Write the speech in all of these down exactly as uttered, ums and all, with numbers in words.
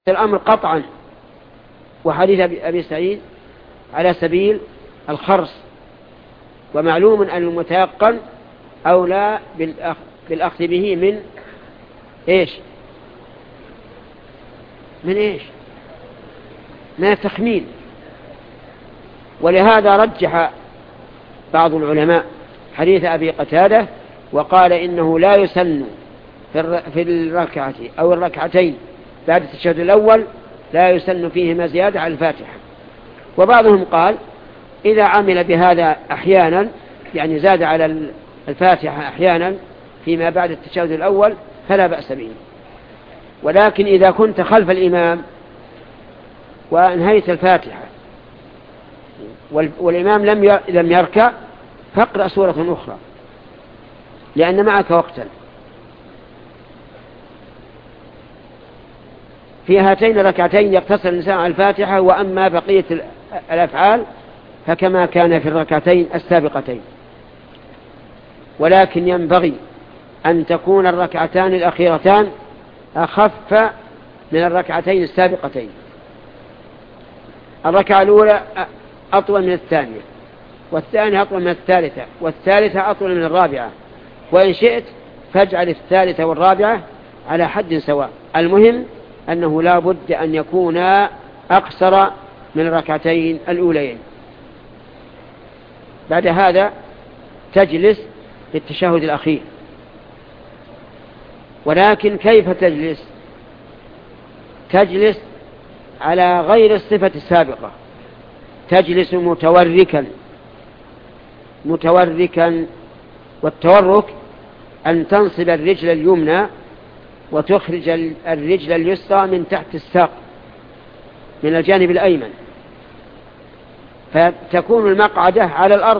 الأمر قطعا، وحديث أبي سعيد على سبيل الخرص، ومعلوم أن المتيقن أولى بالأخذ به من إيش من إيش من التخمين. ولهذا رجح بعض العلماء حديث أبي قتادة وقال إنه لا يسن في الركعة أو الركعتين بعد التشهد الأول لا يسن فيهما زيادة على الفاتحة. وبعضهم قال إذا عمل بهذا أحيانا، يعني زاد على الفاتحة أحيانا فيما بعد التشهد الأول، فلا بأس به. ولكن إذا كنت خلف الإمام وأنهيت الفاتحة والإمام لم لم يركع، فاقرأ سورة أخرى لأن معك وقتا. في هاتين الركعتين يقتصر الإنسان على الفاتحة، وأما بقية الأفعال فكما كان في الركعتين السابقتين. ولكن ينبغي أن تكون الركعتان الأخيرتان أخف من الركعتين السابقتين. الركعة الأولى أطول من الثانية، والثانية أطول من الثالثة، والثالثة أطول من الرابعة، وإن شئت فاجعل الثالثة والرابعة على حد سواء. المهم أنه لا بد أن يكون أقصر من الركعتين الأوليين. بعد هذا تجلس للتشهد الأخير. ولكن كيف تجلس؟ تجلس على غير الصفة السابقة، تجلس متوركا متوركا والتورك أن تنصب الرجل اليمنى وتخرج الرجل اليسرى من تحت الساق من الجانب الأيمن، فتكون المقعدة على الأرض،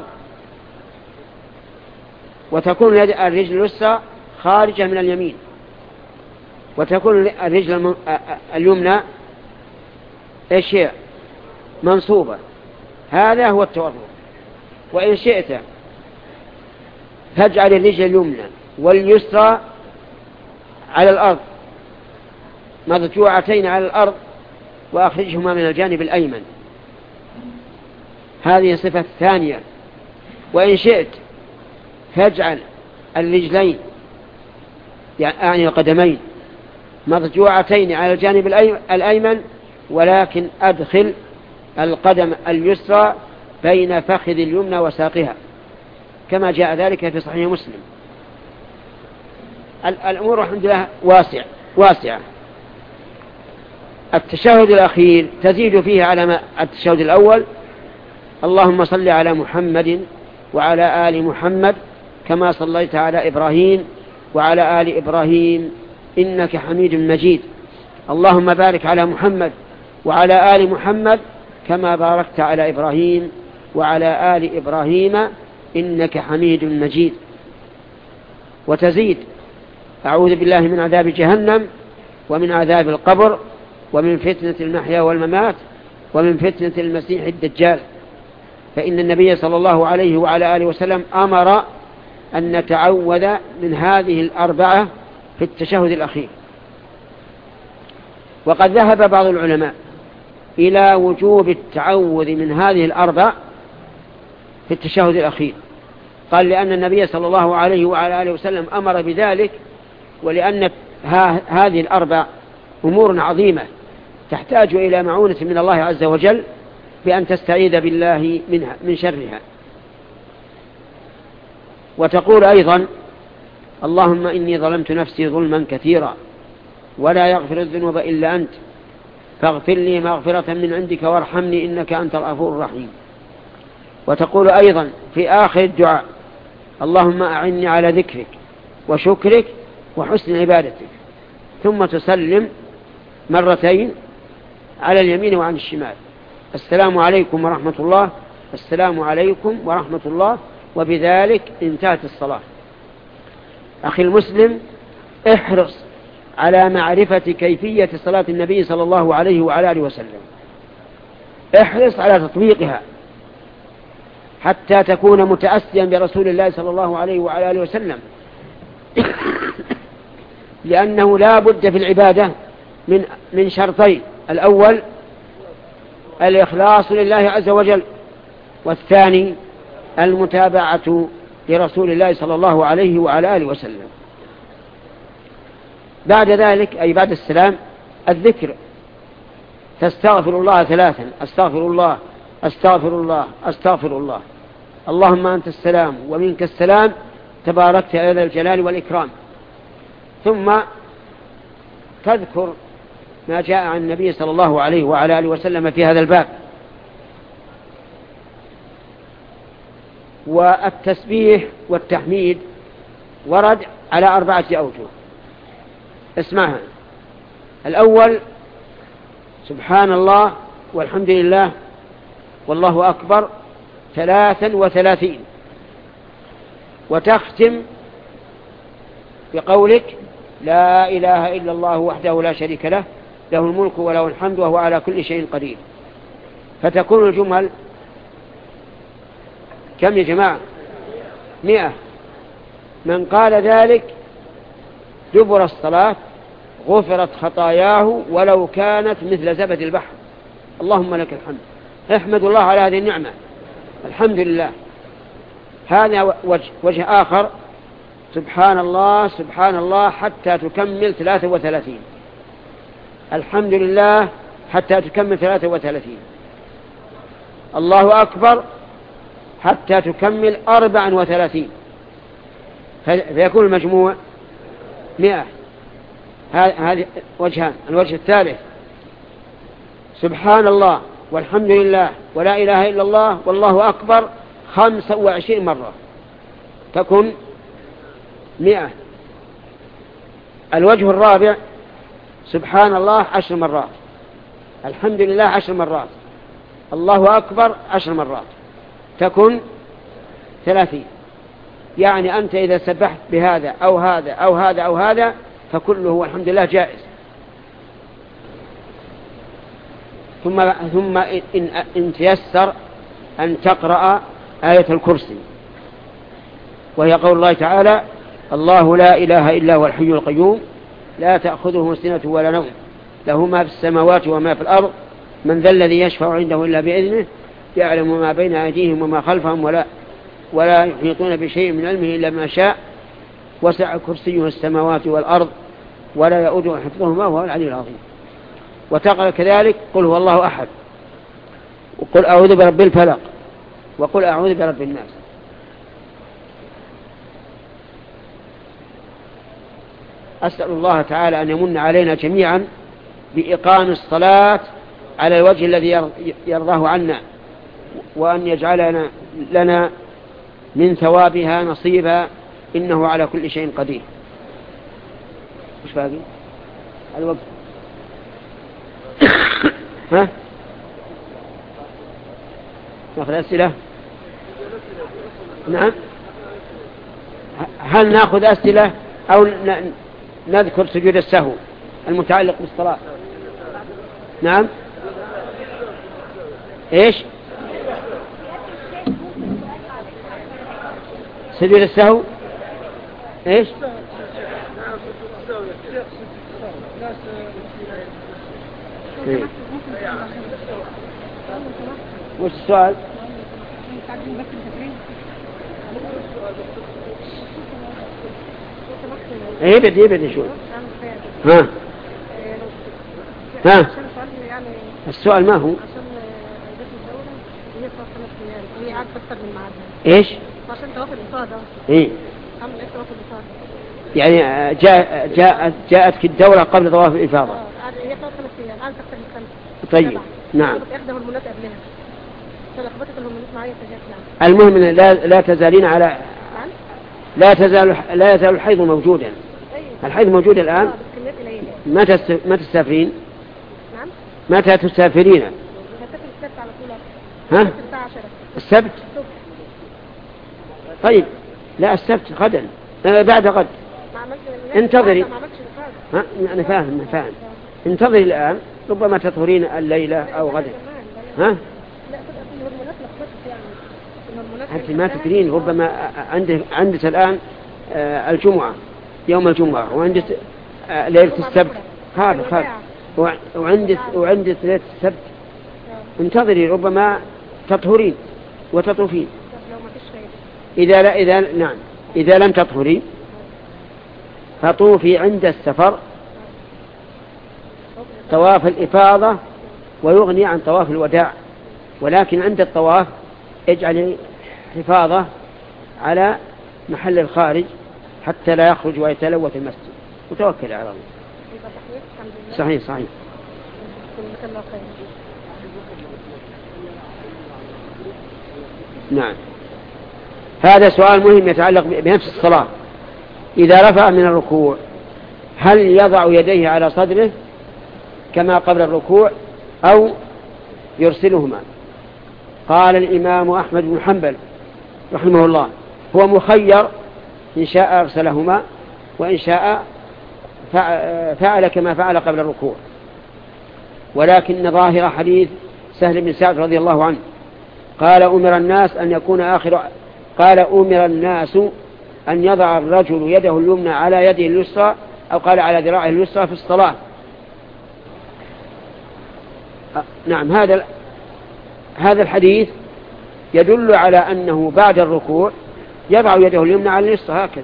وتكون الرجل اليسرى خارجة من اليمين، وتكون الرجل اليمنى ايش هي؟ منصوبة. هذا هو التورك. وإن شئت فاجعل الرجل اليمنى واليسرى على الأرض مضجوعتين على الأرض وأخرجهما من الجانب الأيمن. هذه صفة ثانية. وإن شئت فاجعل الرجلين يعني القدمين مضجوعتين على الجانب الأيمن، ولكن أدخل القدم اليسرى بين فخذ اليمنى وساقها كما جاء ذلك في صحيح مسلم. الأمور الحمد لله واسع واسعة. التشهد الأخير تزيد فيه على التشهد الأول: اللهم صل على محمد وعلى آل محمد كما صليت على إبراهيم وعلى آل إبراهيم إنك حميد مجيد. اللهم بارك على محمد وعلى آل محمد كما باركت على إبراهيم وعلى آل إبراهيم إنك حميد مجيد. وتزيد: أعوذ بالله من عذاب جهنم ومن عذاب القبر ومن فتنة المحيا والممات ومن فتنة المسيح الدجال. فإن النبي صلى الله عليه وعلى آله وسلم أمر أن نتعوذ من هذه الأربعة في التشهد الأخير. وقد ذهب بعض العلماء إلى وجوب التعوذ من هذه الأربع في التشهد الأخير. قال لأن النبي صلى الله عليه وعلى آله وسلم أمر بذلك، ولأن هذه الأربع أمور عظيمة تحتاج إلى معونة من الله عز وجل بأن تستعيذ بالله منها من شرها. وتقول أيضا: اللهم إني ظلمت نفسي ظلما كثيرا ولا يغفر الذنوب إلا أنت فاغفر لي مغفرة من عندك وارحمني إنك أنت الغفور الرحيم. وتقول أيضا في آخر الدعاء: اللهم أعني على ذكرك وشكرك وحسن عبادتك. ثم تسلم مرتين على اليمين وعن الشمال: السلام عليكم ورحمة الله، السلام عليكم ورحمة الله. وبذلك انتهت الصلاة. أخي المسلم، احرص على معرفة كيفية صلاة النبي صلى الله عليه وعلى آله وسلم، احرص على تطبيقها حتى تكون متأسيا برسول الله صلى الله عليه وعلى آله وسلم. لأنه لا بد في العبادة من من شرطين: الأول الإخلاص لله عز وجل، والثاني المتابعة لرسول الله صلى الله عليه وعلى آله وسلم. بعد ذلك أي بعد السلام الذكر، تستغفر الله ثلاثا: أستغفر الله أستغفر الله أستغفر الله، اللهم أنت السلام ومنك السلام تباركت يا ذا الجلال والإكرام. ثم تذكر ما جاء عن النبي صلى الله عليه وعلى آله وسلم في هذا الباب. والتسبيح والتحميد ورد على أربعة أوجه. اسمعها: الأول سبحان الله والحمد لله والله أكبر ثلاثا وثلاثين، وتختم بقولك لا إله إلا الله وحده لا شريك له له الملك وله الحمد وهو على كل شيء قدير. فتكون الجمل كم يا جماعة؟ مئة. من قال ذلك دبر الصلاة غفرت خطاياه ولو كانت مثل زبد البحر. اللهم لك الحمد. احمد الله على هذه النعمة، الحمد لله. هذا وجه, وجه آخر: سبحان الله سبحان الله حتى تكمل ثلاثة وثلاثين، الحمد لله حتى تكمل ثلاثة وثلاثين، الله أكبر حتى تكمل أربعا وثلاثين، فيكون المجموع مئة. هذه وجهان. الوجه الثالث: سبحان الله والحمد لله ولا إله إلا الله والله أكبر خمسة وعشرين مرة، تكون مئة. الوجه الرابع: سبحان الله عشر مرات، الحمد لله عشر مرات، الله أكبر عشر مرات، تكون ثلاثين. يعني أنت إذا سبحت بهذا أو هذا أو هذا أو هذا فكله والحمد لله جائز. ثم ثم إن, إن تيسر أن تقرأ آية الكرسي، وهي قول الله تعالى: الله لا إله إلا هو الحي القيوم لا تأخذه سنة ولا نوم له ما في السماوات وما في الأرض من ذا الذي يشفع عنده إلا بإذنه يعلم ما بين أيديهم وما خلفهم ولا ولا يحيطون بشيء من علمه إلا ما شاء وسع كرسيه السماوات والأرض ولا يؤوده حفظهما وهو العلي العظيم. وتقرأ كذلك: قل هو الله أحد، وقل أعوذ برب الفلق، وقل أعوذ برب الناس. أسأل الله تعالى أن يمن علينا جميعا بإقام الصلاة على الوجه الذي يرضاه عنا، وأن يجعلنا لنا من ثوابها نصيبا، إنه على كل شيء قدير. مش باقي الوقت؟ ها؟ نأخذ أسئلة؟ نعم. هل نأخذ أسئلة أو نذكر سجود السهو المتعلق بالصلاة؟ نعم. إيش؟ سجود السهو إيش؟ إيه؟ وش السؤال؟ ايه بدي ايه بدي شو ها ها السؤال ما هو ايش عشان توافق الإصادة ايه يعني جاء جاءت جاءتك الدورة قبل طواف الإفاضة. هي ثلاث ايام عن تكتب الخمس. طيب نعم. احدى هرمونات قبلها فلخبطت الهرمونات معايا فجأة. المهم لا لا تزالين على لا تزال لا يزال الحيض موجودا. الحيض موجود الآن. متى متى تسافرين؟ نعم. متى تسافرين؟ هسافر السبت على طول. ها؟ السبت. طيب لا السبت غدا آه بعد غد. انتظري. ها أنا فاهم فاهم. انتظري الآن ربما تطهرين الليلة أو غدا. ها؟ أنت ما تدرين ربما عندك عندك الآن آه الجمعة يوم الجمعة وعندك آه ليلة السبت. هذا هذا وعند وعند ليلة السبت انتظري ربما تطهرين وتطوفين. إذا لا إذا نعم إذا لم تطهري فطوفي عند السفر طواف الإفاضة ويغني عن طواف الوداع، ولكن عند الطواف اجعلي حفاظة على محل الخارج حتى لا يخرج ويتلوث المسجد، وتوكل على الله. صحيح صحيح. نعم. هذا سؤال مهم يتعلق بنفس الصلاة. إذا رفع من الركوع هل يضع يديه على صدره كما قبل الركوع أو يرسلهما؟ قال الإمام أحمد بن حنبل رحمه الله هو مخير، إن شاء أرسلهما وإن شاء فعل كما فعل قبل الركوع، ولكن ظاهر حديث سهل بن سعد رضي الله عنه قال أمر الناس أن يكون آخر قال أمر الناس أن يضع الرجل يده اليمنى على يده اليسرى أو قال على ذراعه اليسرى في الصلاة. نعم. هذا هذا الحديث يدل على أنه بعد الركوع يضع يده اليمنى على اليسرى هكذا،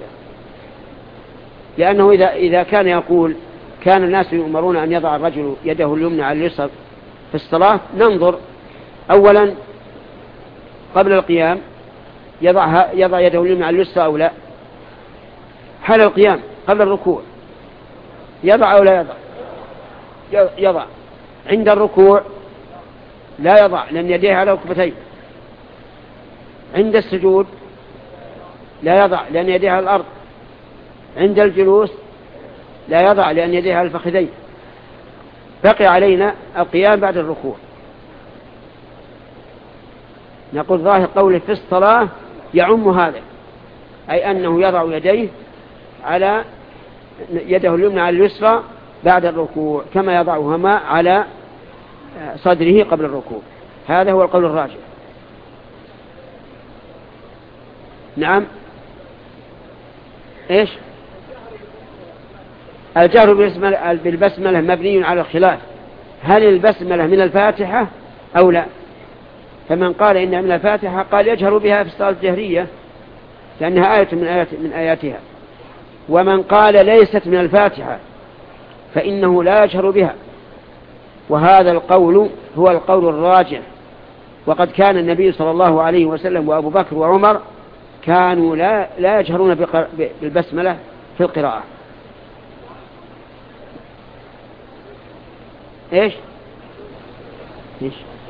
لأنه إذا إذا كان يقول كان الناس يؤمرون أن يضع الرجل يده اليمنى على اليسرى في الصلاة، ننظر أولا قبل القيام يضع يضع يده اليمنى على اليسرى أو لا، حال القيام قبل الركوع يضع أو لا يضع؟ يضع. عند الركوع لا يضع لأن يديه على ركبتيه. عند السجود لا يضع لأن يديه على الأرض. عند الجلوس لا يضع لأن يديه على الفخذين. بقي علينا القيام بعد الركوع. نقول ظاهر قوله في الصلاة يعم هذا، أي أنه يضع يديه على يده اليمنى على اليسرى بعد الركوع كما يضعهما على صدره قبل الركوع. هذا هو القول الراجح. نعم. إيش؟ الجهر بالبسملة مبني على الخلاف، هل البسملة من الفاتحة أو لا؟ فمن قال إنها من الفاتحة قال يجهر بها في الصلاة الجهرية لأنها آية من, آيات من آياتها، ومن قال ليست من الفاتحة فإنه لا يجهر بها، وهذا القول هو القول الراجح. وقد كان النبي صلى الله عليه وسلم وأبو بكر وعمر كانوا لا, لا يجهرون بالبسملة في القراءة. إيش؟ إيش؟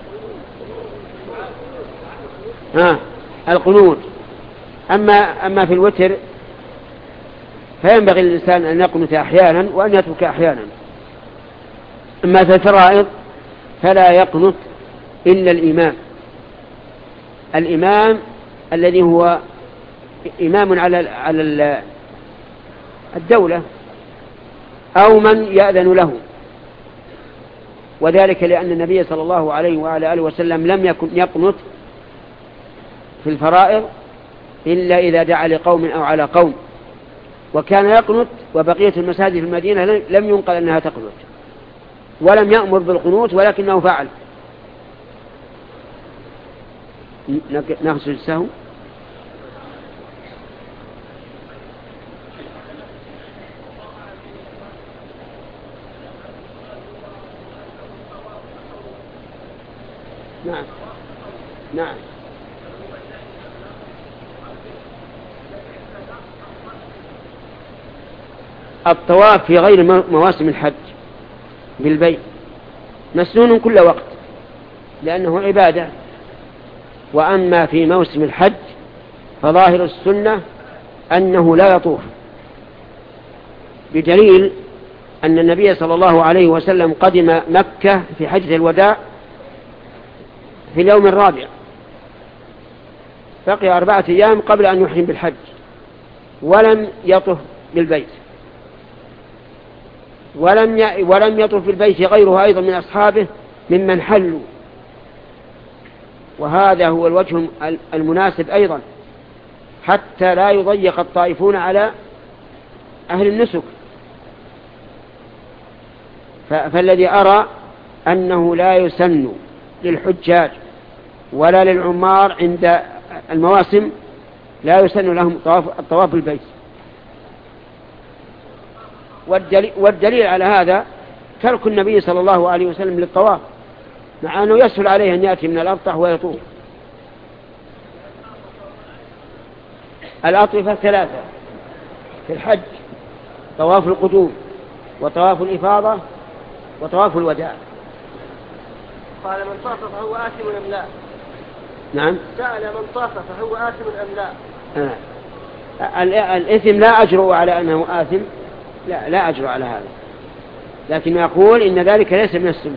ها القنوت. أما, أما في الوتر فينبغي للإنسان أن يقنت أحيانا وأن يترك أحيانا. أما في الفرائض فلا يقنت إلا الإمام الإمام الذي هو إمام على على الدولة أو من يأذن له، وذلك لأن النبي صلى الله عليه وعلى آله وسلم لم يكن يقنت في الفرائض إلا إذا دعا لقوم أو على قوم، وكان يقنت وبقية المساجد في المدينة لم ينقل أنها تقنت ولم يأمر بالقنوت ولكنه فعل. نغسل السهو. نعم نعم. الطواف في غير مواسم الحج بالبيت مسنون كل وقت لأنه عبادة، وأما في موسم الحج فظاهر السنة أنه لا يطوف، بدليل أن النبي صلى الله عليه وسلم قدم مكة في حجة الوداع في اليوم الرابع، بقي أربعة أيام قبل أن يحرم بالحج ولم يطف بالبيت، ولم ي... ولم يطف بالبيت غيره أيضا من أصحابه ممن حلوا، وهذا هو الوجه المناسب أيضا حتى لا يضيق الطائفون على أهل النسك. فالذي أرى أنه لا يسن للحجاج ولا للعمار عند المواسم، لا يسن لهم الطواف بالبيت. والدليل, والدليل على هذا ترك النبي صلى الله عليه وسلم للطواف، مع أنه يسهل عليه أن يأتي من الأبطح ويطوف. الأطوفة ثلاثة في الحج: طواف القدوم، وطواف الإفاضة، وطواف الوداع. قال من طاف فهو آثم أم لا؟ نعم. سأل من طاف فهو آثم أم لا؟ آه. الإثم لا أجرؤ على أنه آثم، لا لا أجرؤ على هذا، لكن يقول إن ذلك ليس من السنة.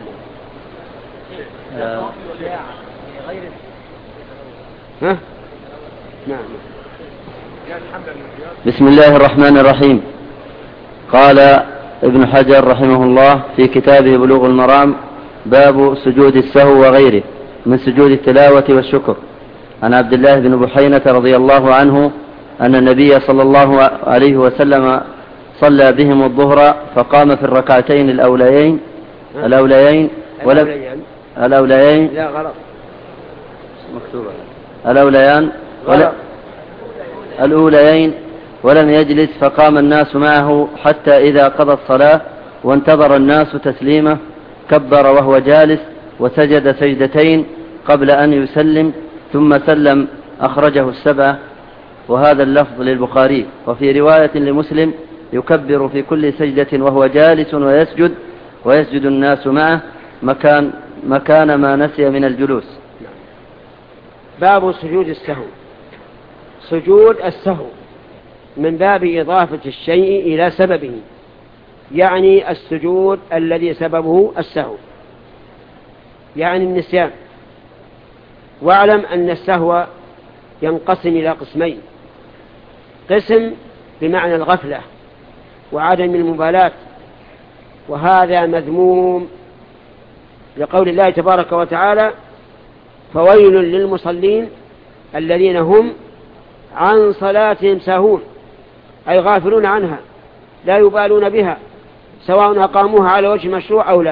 ها؟ نعم. بسم الله الرحمن الرحيم. قال ابن حجر رحمه الله في كتابه بلوغ المرام: باب سجود السهو وغيره من سجود التلاوة والشكر. عن عبد الله بن بحينة رضي الله عنه أن النبي صلى الله عليه وسلم صلى بهم الظهر فقام في الركعتين الأوليين الأوليين ولم الأوليين لا غلط مكتوبة الأوليان ولا الأوليين ولم يجلس، فقام الناس معه حتى إذا قضى الصلاة وانتظر الناس تسليمه كبر وهو جالس وسجد سجدتين قبل أن يسلم ثم سلم، أخرجه السبعة. وهذا اللفظ للبخاري. وفي رواية لمسلم: يكبر في كل سجدة وهو جالس ويسجد ويسجد الناس معه مكان, مكان ما نسي من الجلوس. باب سجود السهو. سجود السهو من باب إضافة الشيء إلى سببه، يعني السجود الذي سببه السهو، يعني النسيان. واعلم أن السهو ينقسم إلى قسمين: قسم بمعنى الغفلة وعدم المبالاة، وهذا مذموم لقول الله تبارك وتعالى: فويل للمصلين الذين هم عن صلاتهم ساهون، أي غافلون عنها لا يبالون بها سواء أقاموها على وجه مشروع أو لا.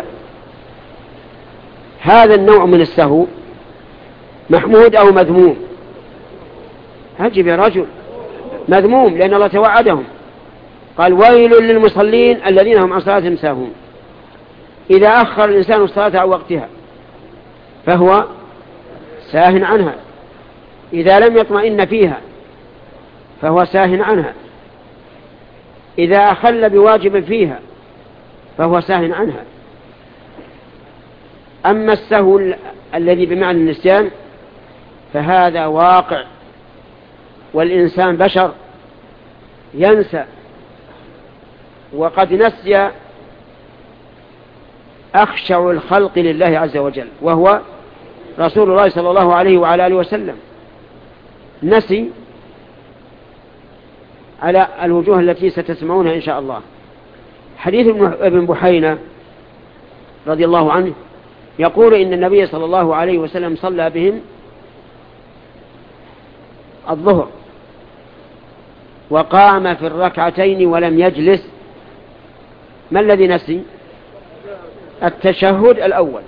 هذا النوع من السهو محمود أو مذموم؟ عجب يا رجل، مذموم، لأن الله توعدهم قال: ويل للمصلين الذين هم عن صلاتهم ساهون. إذا أخر الإنسان الصلاة عن وقتها فهو ساه عنها، إذا لم يطمئن فيها فهو ساه عنها، إذا أخل بواجب فيها فهو ساه عنها. أما السهو الذي بمعنى النسيان فهذا واقع، والإنسان بشر ينسى، وقد نسي أخشع الخلق لله عز وجل وهو رسول الله صلى الله عليه وعلى آله وسلم، نسي على الوجوه التي ستسمعونها إن شاء الله. حديث ابن بحينة رضي الله عنه يقول إن النبي صلى الله عليه وسلم صلى بهم الظهر وقام في الركعتين ولم يجلس. ما الذي نسي؟ التشهد الأول،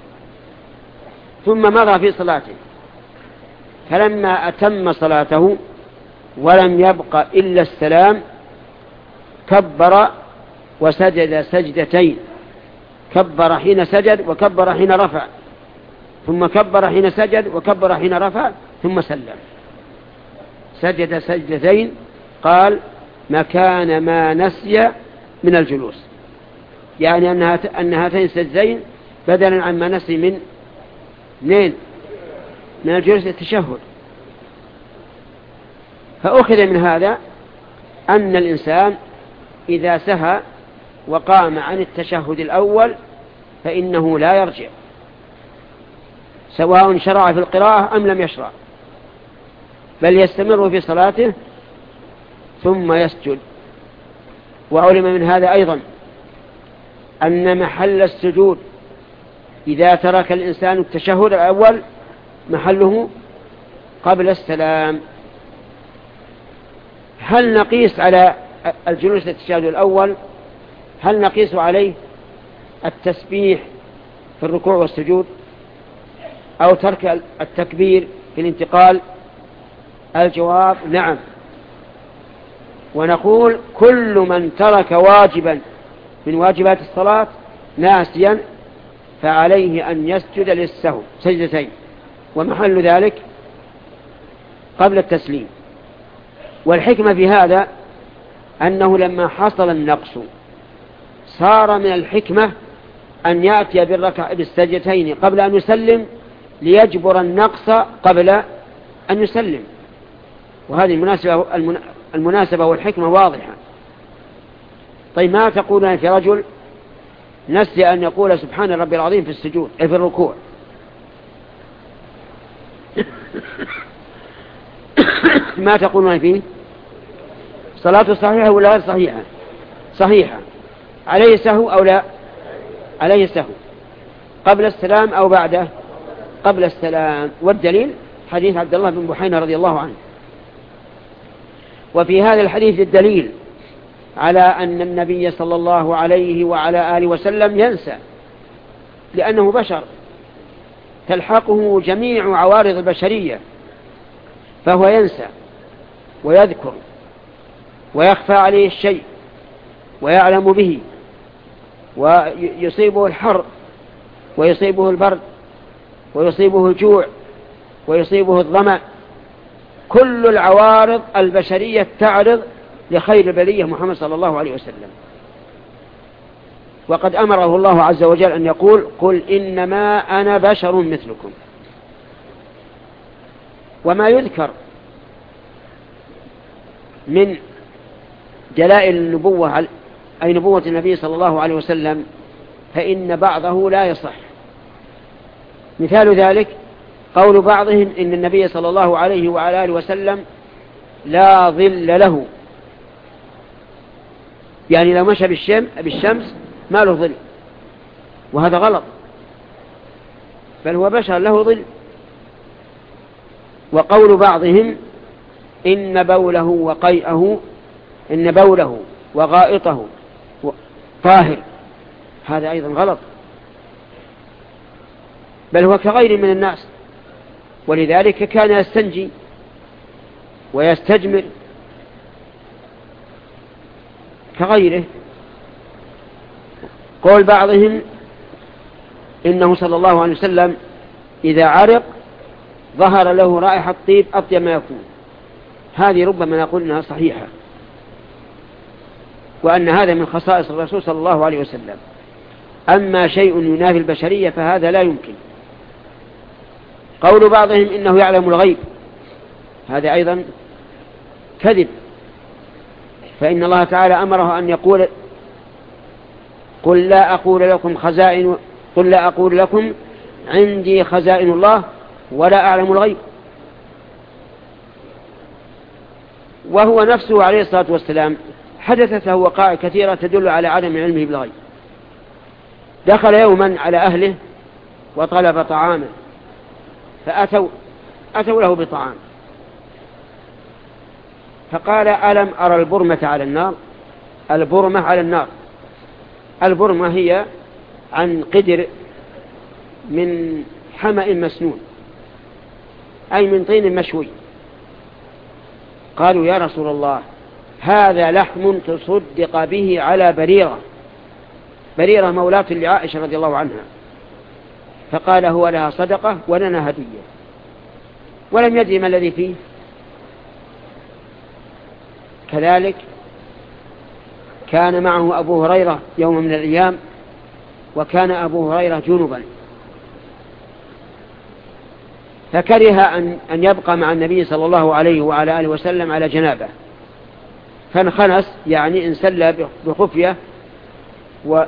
ثم مضى في صلاته، فلما أتم صلاته ولم يبق إلا السلام كبر وسجد سجدتين، كبر حين سجد وكبر حين رفع، ثم كبر حين سجد وكبر حين رفع، ثم سلم، سجد سجدتين. قال: مكان ما نسي من الجلوس، يعني أن هاتين السجدتين بدلا عن ما نسي من منين من الجلوس التشهد. فأخذ من هذا أن الإنسان إذا سهى وقام عن التشهد الأول فإنه لا يرجع، سواء شرع في القراءة أم لم يشرع، بل يستمر في صلاته ثم يسجد. وعلم من هذا أيضا أن محل السجود إذا ترك الإنسان التشهد الأول محله قبل السلام. هل نقيس على الجلوس التشهد الأول؟ هل نقيس عليه التسبيح في الركوع والسجود أو ترك التكبير في الانتقال؟ الجواب نعم. ونقول كل من ترك واجبا من واجبات الصلاة ناسيا فعليه أن يسجد للسهو سجدتين، ومحل ذلك قبل التسليم. والحكمة في هذا أنه لما حصل النقص صار من الحكمة أن يأتي بالركع بالسجدتين قبل أن يسلم ليجبر النقص قبل أن يسلم، وهذه المناسبة, المناسبة والحكمة واضحة. طيب ما تقولون في رجل نسي أن يقول سبحان ربي العظيم في السجود في الركوع؟ ما تقولون فيه؟ صلاته صحيحة ولا غير صحيحة؟ صحيحة. عليه سهو أو لا؟ عليه سهو. قبل السلام أو بعده؟ قبل السلام. والدليل حديث عبد الله بن بحينة رضي الله عنه. وفي هذا الحديث الدليل على أن النبي صلى الله عليه وعلى آله وسلم ينسى، لأنه بشر تلحقه جميع عوارض البشرية، فهو ينسى ويذكر ويخفى عليه الشيء ويعلم به، ويصيبه الحر ويصيبه البرد ويصيبه الجوع ويصيبه الظمأ. كل العوارض البشرية تعرض لخير البرية محمد صلى الله عليه وسلم. وقد أمره الله عز وجل أن يقول قل إنما أنا بشر مثلكم. وما يذكر من دلائل النبوة أي نبوة النبي صلى الله عليه وسلم فإن بعضه لا يصح. مثال ذلك قول بعضهم إن النبي صلى الله عليه وعلى آله وسلم لا ظل له، يعني لو مشى بالشمس ما له ظل، وهذا غلط، بل هو بشر له ظل. وقول بعضهم إن بوله وقيئه إن بوله وغائطه طاهر، هذا أيضا غلط، بل هو كغير من الناس، ولذلك كان يستنجي ويستجمر كغيره. قول بعضهم إنه صلى الله عليه وسلم إذا عرق ظهر له رائحة طيب أطيب ما يكون، هذه ربما نقول إنها صحيحة، وأن هذا من خصائص الرسول صلى الله عليه وسلم. أما شيء ينافي البشرية فهذا لا يمكن. قول بعضهم إنه يعلم الغيب، هذا أيضا كذب، فإن الله تعالى أمره أن يقول قل لا أقول لكم خزائن قل لا أقول لكم عندي خزائن الله ولا أعلم الغيب. وهو نفسه عليه الصلاة والسلام حدثت له وقائع كثيرة تدل على عدم علمه بالغيب. دخل يوما على أهله وطلب طعاما، فأتوا أتوا له بطعام، فقال ألم أرى البرمة على النار؟ البرمة على النار، البرمة هي عن قدر من حمأ مسنون أي من طين مشوي. قالوا يا رسول الله هذا لحم تصدق به على بريرة، بريرة مولاة لعائشة رضي الله عنها. فقال هو لها صدقة ولنا هدية، ولم يدري ما الذي فيه. كذلك كان معه أبو هريرة يوم من الأيام، وكان أبو هريرة جنبا، فكره أن, أن يبقى مع النبي صلى الله عليه وعلى آله وسلم على جنابه، فانخنس يعني انسل بخفية و...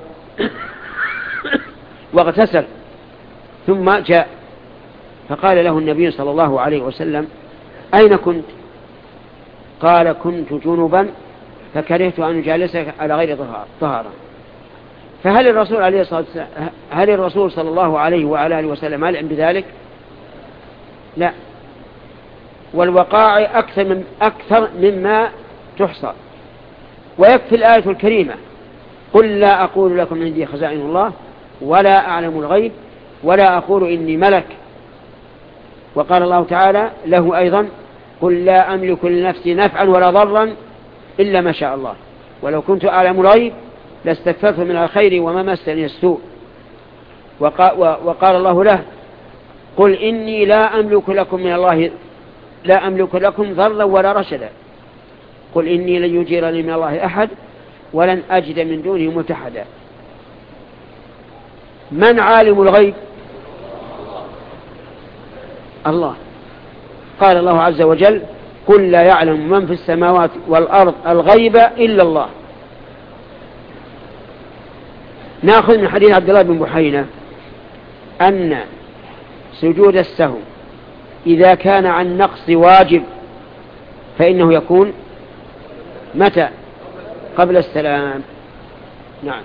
واغتسل، ثم جاء فقال له النبي صلى الله عليه وسلم أين كنت؟ قال كنت جنبا فكرهت أن أجالسك على غير طهارة. فهل الرسول عليه الصلاة والسلام هل الرسول صلى الله عليه وعلى آله وسلم علم بذلك؟ لا. والوقائع أكثر من أكثر مما تحصى. ويكفي الآية الكريمة قل لا أقول لكم عندي خزائن الله ولا أعلم الغيب ولا أقول إني ملك. وقال الله تعالى له أيضا قل لا أملك لنفسي نفعا ولا ضرا إلا ما شاء الله ولو كنت أعلم الغيب لاستكثرت من الخير وما مسني السوء. وقال الله له قل إني لا أملك لكم من الله لا أملك لكم ضرا ولا رشدا قل إني لن يجيرني من الله أحد ولن أجد من دونه ملتحدا. من عالم الغيب؟ الله. قال الله عز وجل قل لا يعلم من في السماوات والأرض الغيب إلا الله. نأخذ من حديث عبد الله بن بحينة أن سجود السهو إذا كان عن نقص واجب فإنه يكون متى؟ قبل السلام. نعم.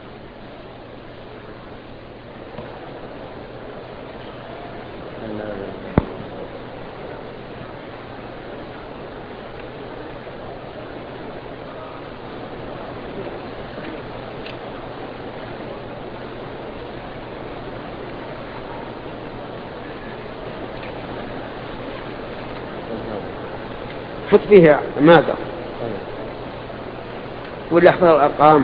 حط فيها ماذا ولا احفظ الأرقام.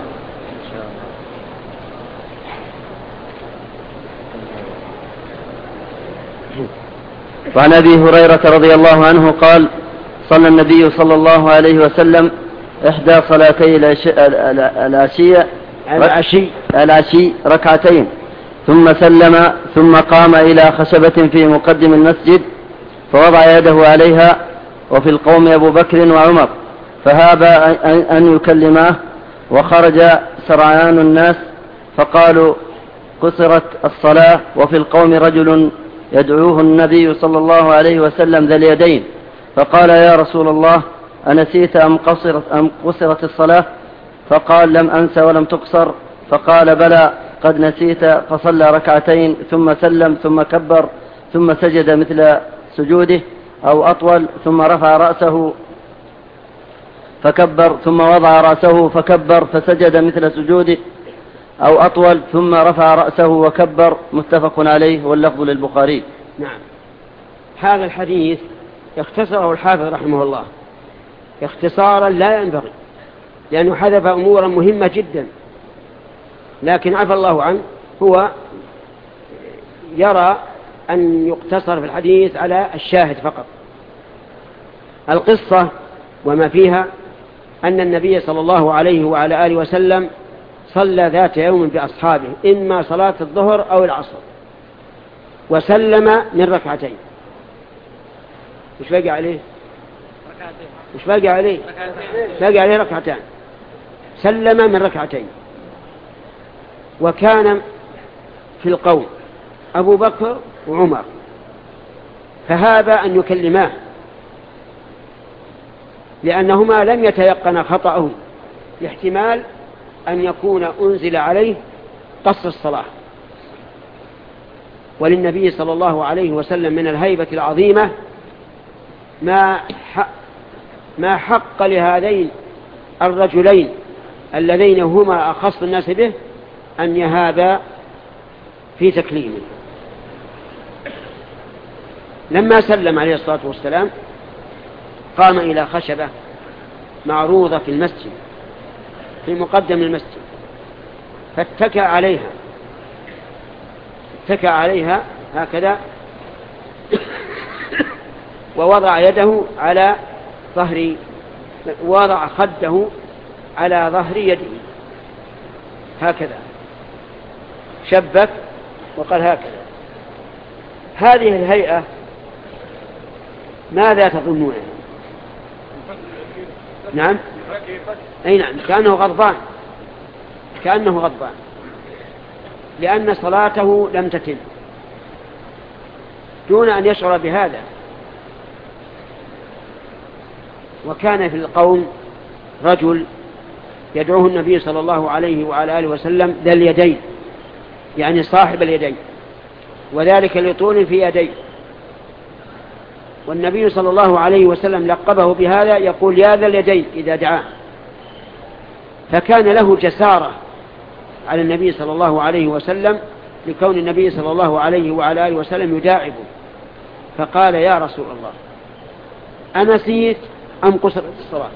وعن أبي هريرة رضي الله عنه قال صلى النبي صلى الله عليه وسلم إحدى صلاتي العشية العشي العشي ركعتين ثم سلم ثم قام إلى خشبة في مقدم المسجد فوضع يده عليها وفي القوم أبو بكر وعمر فهاب أن يكلماه وخرج سرعان الناس فقالوا قصرت الصلاة وفي القوم رجل يدعوه النبي صلى الله عليه وسلم ذا اليدين فقال يا رسول الله أنسيت أم قصرت, أم قصرت الصلاة؟ فقال لم أنس ولم تقصر. فقال بلى قد نسيت. فصلى ركعتين ثم سلم ثم كبر ثم سجد مثل سجوده أو أطول ثم رفع رأسه فكبر ثم وضع رأسه فكبر فسجد مثل سجوده أو أطول ثم رفع رأسه وكبر. متفق عليه واللفظ للبخاري. نعم. هذا الحديث اختصره الحافظ رحمه الله اختصارا لا ينبغي لأنه حذف أمورا مهمة جدا لكن عفى الله عنه هو يرى أن يقتصر في الحديث على الشاهد فقط. القصة وما فيها أن النبي صلى الله عليه وعلى آله وسلم صلى ذات يوم بأصحابه إما صلاة الظهر أو العصر وسلم من ركعتين. مش باقي عليه مش باقي عليه باقي عليه ركعتين. سلم من ركعتين وكان في القوم أبو بكر وعمر فهاب أن يكلماه لأنهما لم يتيقن خطأه لاحتمال أن يكون أنزل عليه قصر الصلاة. وللنبي صلى الله عليه وسلم من الهيبة العظيمة ما حق, ما حق لهذين الرجلين اللذين هما أخص الناس به أن يهابا في تكليمه. لما سلم عليه الصلاة والسلام قام إلى خشبة معروضة في المسجد في مقدم المسجد فاتكأ عليها اتكأ عليها هكذا ووضع يده على ظهر وضع خده على ظهر يده هكذا شبك وقال هكذا. هذه الهيئة ماذا تظنون؟ نعم أي نعم كأنه غضبان كأنه غضبان لأن صلاته لم تتم دون أن يشعر بهذا. وكان في القوم رجل يدعوه النبي صلى الله عليه وعلى آله وسلم ذا اليدين يعني صاحب اليدين وذلك لطول في يديه والنبي صلى الله عليه وسلم لقبه بهذا يقول يا ذا اليدين إذا دعاه. فكان له جسارة على النبي صلى الله عليه وسلم لكون النبي صلى الله عليه وعلى آله وسلم يداعبه، فقال: يا رسول الله، أنسيت أم قصرت الصلاة؟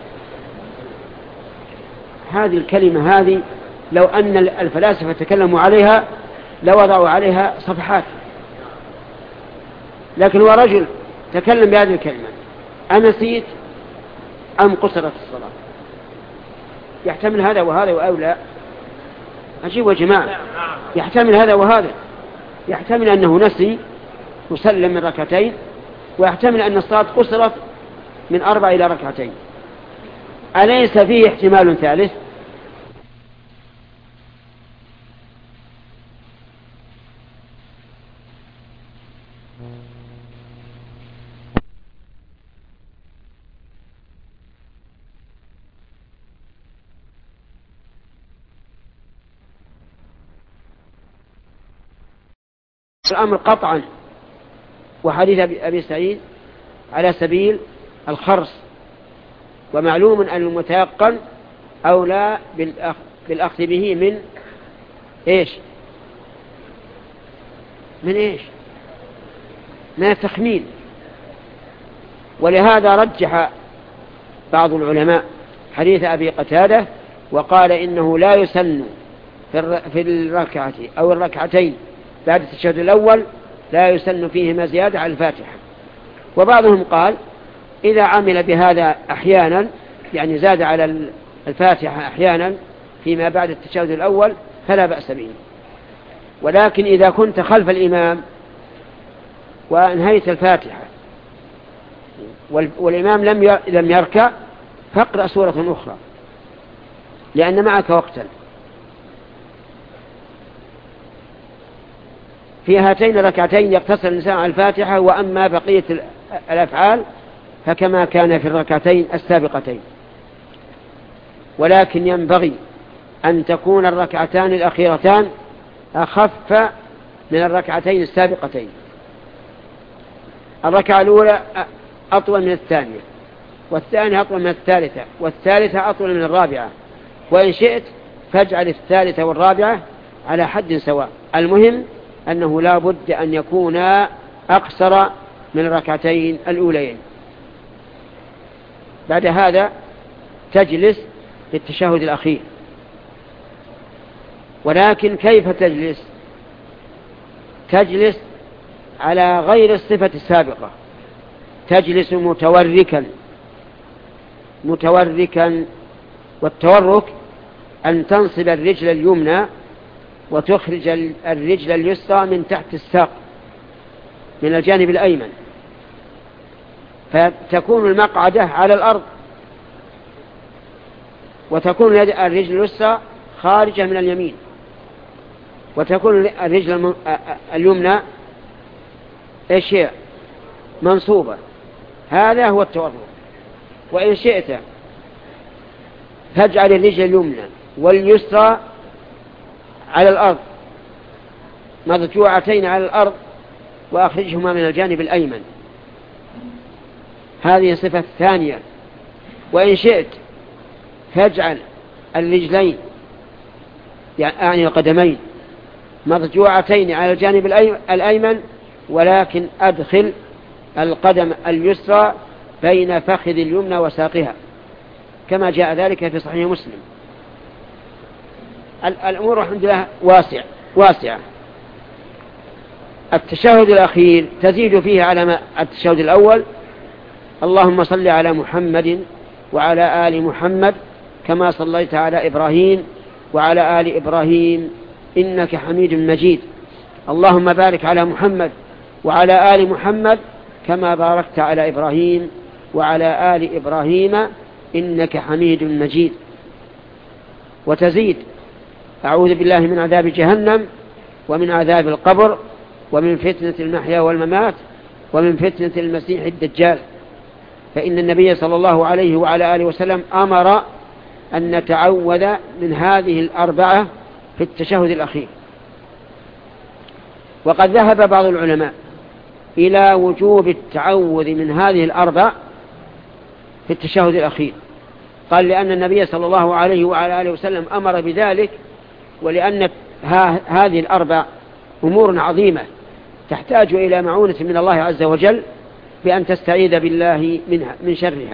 هذه الكلمة هذه لو أن الفلاسفة تكلموا عليها لوضعوا عليها صفحات، لكن هو رجل تكلم بهذه الكلمة: أنسيت أم قصرت الصلاة؟ يحتمل هذا وهذا أو لا؟ عجيب يا جماعة، يحتمل هذا وهذا، يحتمل أنه نسي وسلم من ركعتين، ويحتمل أن الصلاة قصرت من أربع إلى ركعتين. أليس فيه احتمال ثالث؟ الأمر قطعا، وحديث أبي سعيد على سبيل الخرص، ومعلوم أن المتيقن أولى بالأخذ به من إيش من إيش من التخمين. ولهذا رجح بعض العلماء حديث أبي قتادة وقال إنه لا يسن في الركعة أو الركعتين بعد التشهد الأول لا يسن فيهما زيادة على الفاتحة. وبعضهم قال إذا عمل بهذا أحيانا، يعني زاد على الفاتحة أحيانا فيما بعد التشهد الأول، فلا بأس به. ولكن إذا كنت خلف الإمام وانهيت الفاتحة والإمام لم يركع، فاقرأ سورة أخرى لأن معك وقتا. في هاتين الركعتين يقتصر الإنسان على الفاتحة، وأما بقية الأفعال فكما كان في الركعتين السابقتين. ولكن ينبغي أن تكون الركعتان الأخيرتان أخف من الركعتين السابقتين. الركعة الأولى أطول من الثانية، والثانية أطول من الثالثة، والثالثة أطول من الرابعة، وإن شئت فاجعل الثالثة والرابعة على حد سواء. المهم أنه لا بد أن يكون أقصر من الركعتين الأولين. بعد هذا تجلس للتشهد الأخير. ولكن كيف تجلس؟ تجلس على غير الصفة السابقة، تجلس متوركا متوركا والتورك أن تنصب الرجل اليمنى وتخرج الرجل اليسرى من تحت الساق من الجانب الأيمن، فتكون المقعدة على الأرض، وتكون الرجل اليسرى خارجة من اليمين، وتكون الرجل اليمنى إيش هي؟ منصوبة. هذا هو التورك. وإن شئت فاجعل الرجل اليمنى واليسرى على الأرض مضجوعتين على الأرض وأخرجهما من الجانب الأيمن. هذه صفة الثانية. وإن شئت فاجعل الرجلين يعني القدمين مضجوعتين على الجانب الأيمن، ولكن أدخل القدم اليسرى بين فخذ اليمنى وساقها كما جاء ذلك في صحيح مسلم. الأمور الحمد لله واسع واسعة. التشهد الأخير تزيد فيه على التشهد الأول: اللهم صل على محمد وعلى آل محمد كما صليت على إبراهيم وعلى آل إبراهيم إنك حميد مجيد. اللهم بارك على محمد وعلى آل محمد كما باركت على إبراهيم وعلى آل إبراهيم إنك حميد مجيد. وتزيد: أعوذ بالله من عذاب جهنم ومن عذاب القبر ومن فتنة المحيا والممات ومن فتنة المسيح الدجال. فإن النبي صلى الله عليه وعلى آله وسلم أمر أن نتعوذ من هذه الأربعة في التشهد الأخير. وقد ذهب بعض العلماء إلى وجوب التعوذ من هذه الأربع في التشهد الأخير. قال لأن النبي صلى الله عليه وعلى آله وسلم أمر بذلك ولأن هذه الأربع أمور عظيمة تحتاج إلى معونة من الله عز وجل بأن تستعيذ بالله منها من شرها.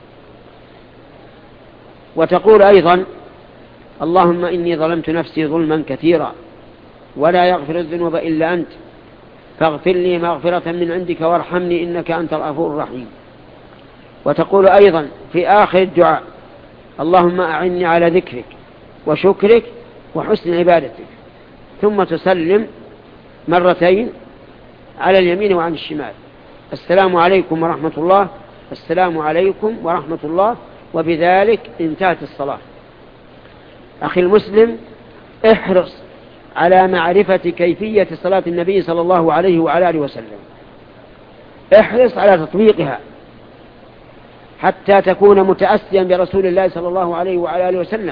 وتقول أيضا اللهم إني ظلمت نفسي ظلما كثيرا ولا يغفر الذنوب إلا أنت فاغفر لي مغفرة من عندك وارحمني إنك أنت الغفور الرحيم. وتقول أيضا في آخر الدعاء اللهم أعني على ذكرك وشكرك وحسن عبادتك، ثم تسلم مرتين على اليمين وعن الشمال. السلام عليكم ورحمة الله، السلام عليكم ورحمة الله، وبذلك انتهت الصلاة. أخي المسلم، احرص على معرفة كيفية صلاة النبي صلى الله عليه وعلى آله وسلم، احرص على تطبيقها حتى تكون متأسيا برسول الله صلى الله عليه وعلى آله وسلم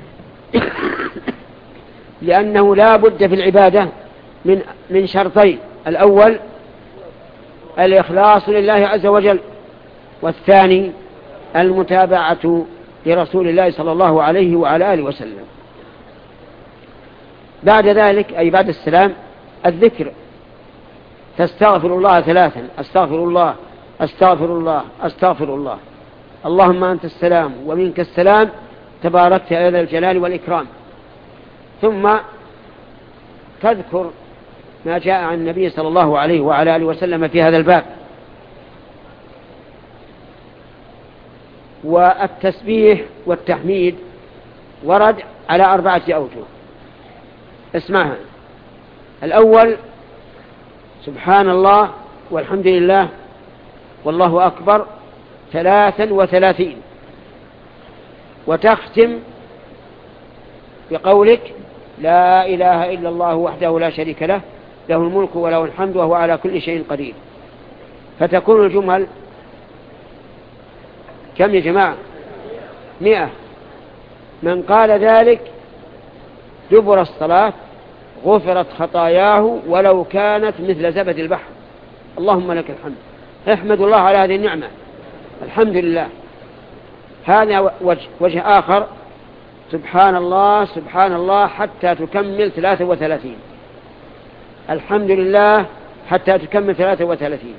لأنه لا بد في العبادة من من شرطين: الأول الإخلاص لله عز وجل، والثاني المتابعة لرسول الله صلى الله عليه وعلى آله وسلم. بعد ذلك أي بعد السلام الذكر، تستغفر الله ثلاثا: أستغفر الله أستغفر الله أستغفر الله، اللهم أنت السلام ومنك السلام تباركت يا ذا الجلال والإكرام. ثم تذكر ما جاء عن النبي صلى الله عليه وعلى آله وسلم في هذا الباب. والتسبيح والتحميد ورد على أربعة أوجه، اسمعها: الأول سبحان الله والحمد لله والله أكبر ثلاثا وثلاثين، وتختم بقولك لا إله إلا الله وحده لا شريك له له الملك وله الحمد وهو على كل شيء قدير. فتكون الجمل كم يا جماعة؟ مئة. من قال ذلك دبر الصلاة غفرت خطاياه ولو كانت مثل زبد البحر. اللهم لك الحمد. احمد الله على هذه النعمة، الحمد لله. هذا وجه, وجه آخر: سبحان الله سبحان الله حتى تكمل ثلاثة وثلاثين، الحمد لله حتى تكمل ثلاثة وثلاثين،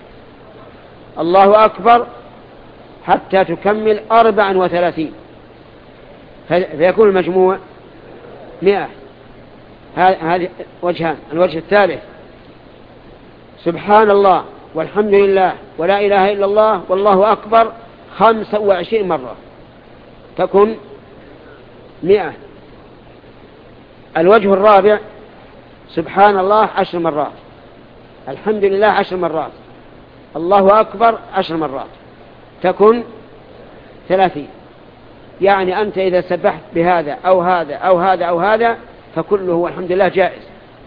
الله أكبر حتى تكمل أربعا وثلاثين، فيكون المجموع مئة. هذه وجهان. الوجه الثالث: سبحان الله والحمد لله ولا إله إلا الله والله أكبر خمسة وعشرين مرة، تكون مئة. الوجه الرابع: سبحان الله عشر مرات، الحمد لله عشر مرات، الله أكبر عشر مرات، تكون ثلاثين. يعني أنت إذا سبحت بهذا أو هذا أو هذا أو هذا فكله والحمد لله جائز.